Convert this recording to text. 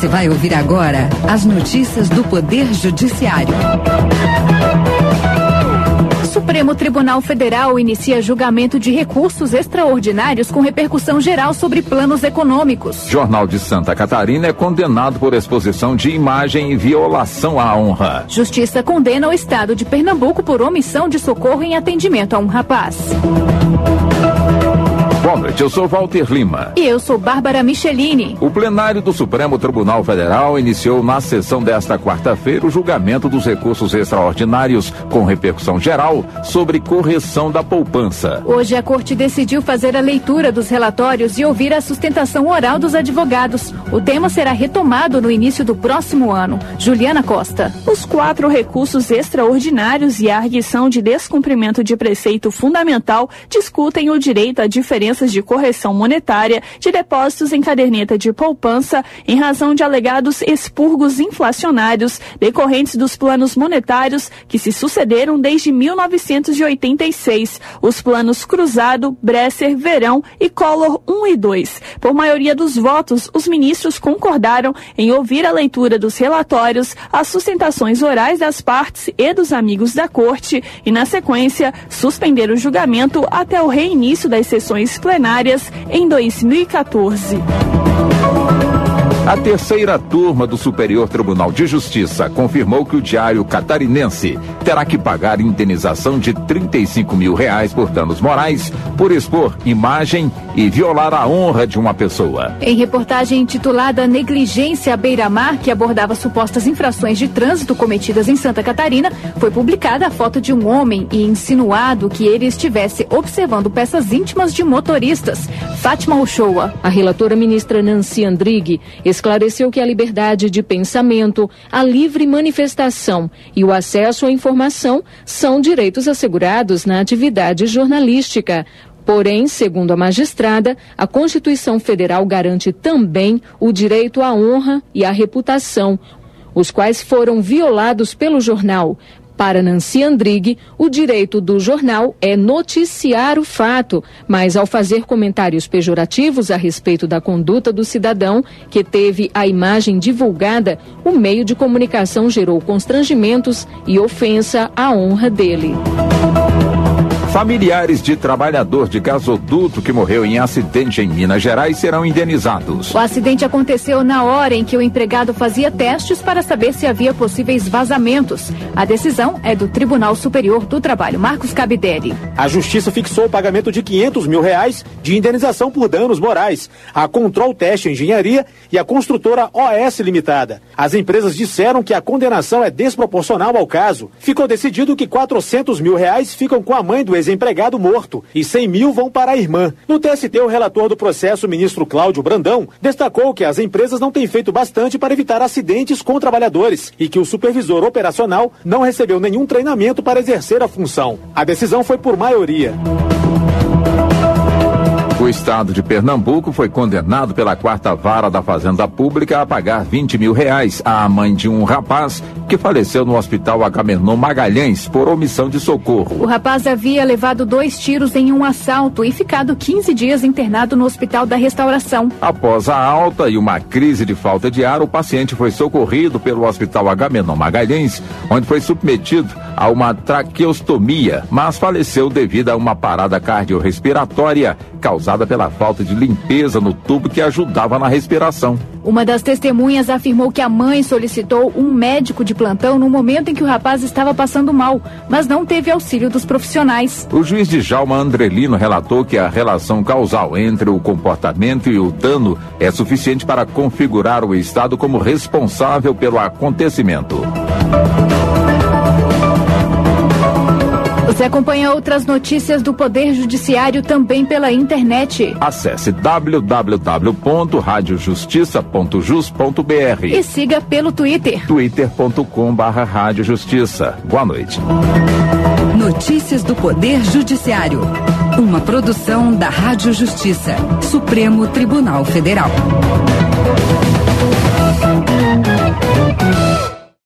Você vai ouvir agora as notícias do Poder Judiciário. O Supremo Tribunal Federal inicia julgamento de recursos extraordinários com repercussão geral sobre planos econômicos. Jornal de Santa Catarina é condenado por exposição de imagem e violação à honra. Justiça condena o estado de Pernambuco por omissão de socorro em atendimento a um rapaz. Boa noite, eu sou Walter Lima. E eu sou Bárbara Michelini. O plenário do Supremo Tribunal Federal iniciou na sessão desta quarta-feira o julgamento dos recursos extraordinários com repercussão geral sobre correção da poupança. Hoje a Corte decidiu fazer a leitura dos relatórios e ouvir a sustentação oral dos advogados. O tema será retomado no início do próximo ano. Juliana Costa. Os 4 recursos extraordinários e a arguição de descumprimento de preceito fundamental discutem o direito à diferença de correção monetária de depósitos em caderneta de poupança em razão de alegados expurgos inflacionários decorrentes dos planos monetários que se sucederam desde 1986, os planos Cruzado, Bresser, Verão e Collor 1 e 2. Por maioria dos votos, os ministros concordaram em ouvir a leitura dos relatórios, as sustentações orais das partes e dos amigos da Corte e, na sequência, suspender o julgamento até o reinício das sessões plenárias em 2014. A terceira turma do Superior Tribunal de Justiça confirmou que o Diário Catarinense terá que pagar indenização de R$35 mil por danos morais por expor imagem e violar a honra de uma pessoa. Em reportagem intitulada Negligência à Beira-Mar, que abordava supostas infrações de trânsito cometidas em Santa Catarina, foi publicada a foto de um homem e insinuado que ele estivesse observando peças íntimas de motoristas. Fátima Uchoa. A relatora ministra Nancy Andrighi esclareceu que a liberdade de pensamento, a livre manifestação e o acesso à informação são direitos assegurados na atividade jornalística. Porém, segundo a magistrada, a Constituição Federal garante também o direito à honra e à reputação, os quais foram violados pelo jornal. Para Nancy Andrighi, o direito do jornal é noticiar o fato, mas ao fazer comentários pejorativos a respeito da conduta do cidadão que teve a imagem divulgada, o meio de comunicação gerou constrangimentos e ofensa à honra dele. Familiares de trabalhador de gasoduto que morreu em acidente em Minas Gerais serão indenizados. O acidente aconteceu na hora em que o empregado fazia testes para saber se havia possíveis vazamentos. A decisão é do Tribunal Superior do Trabalho. Marcos Cabidelli. A Justiça fixou o pagamento de R$500 mil de indenização por danos morais à Control Teste Engenharia e à construtora OS Limitada. As empresas disseram que a condenação é desproporcional ao caso. Ficou decidido que R$400 mil ficam com a mãe do ex-empregado morto e R$100 mil vão para a irmã. No TST, o relator do processo, ministro Cláudio Brandão, destacou que as empresas não têm feito bastante para evitar acidentes com trabalhadores e que o supervisor operacional não recebeu nenhum treinamento para exercer a função. A decisão foi por maioria. O estado de Pernambuco foi condenado pela 4ª Vara da Fazenda Pública a pagar R$20 mil à mãe de um rapaz que faleceu no Hospital Agamenon Magalhães por omissão de socorro. O rapaz havia levado 2 tiros em um assalto e ficado 15 dias internado no Hospital da Restauração. Após a alta e uma crise de falta de ar, o paciente foi socorrido pelo Hospital Agamenon Magalhães, onde foi submetido a uma traqueostomia, mas faleceu devido a uma parada cardiorrespiratória causada pela falta de limpeza no tubo que ajudava na respiração. Uma das testemunhas afirmou que a mãe solicitou um médico de plantão no momento em que o rapaz estava passando mal, mas não teve auxílio dos profissionais. O juiz Djalma Andrelino relatou que a relação causal entre o comportamento e o dano é suficiente para configurar o Estado como responsável pelo acontecimento. Você acompanha outras notícias do Poder Judiciário também pela internet. Acesse www.radiojustiça.jus.br e siga pelo Twitter. twitter.com/radiojustiça. Boa noite. Notícias do Poder Judiciário. Uma produção da Rádio Justiça, Supremo Tribunal Federal.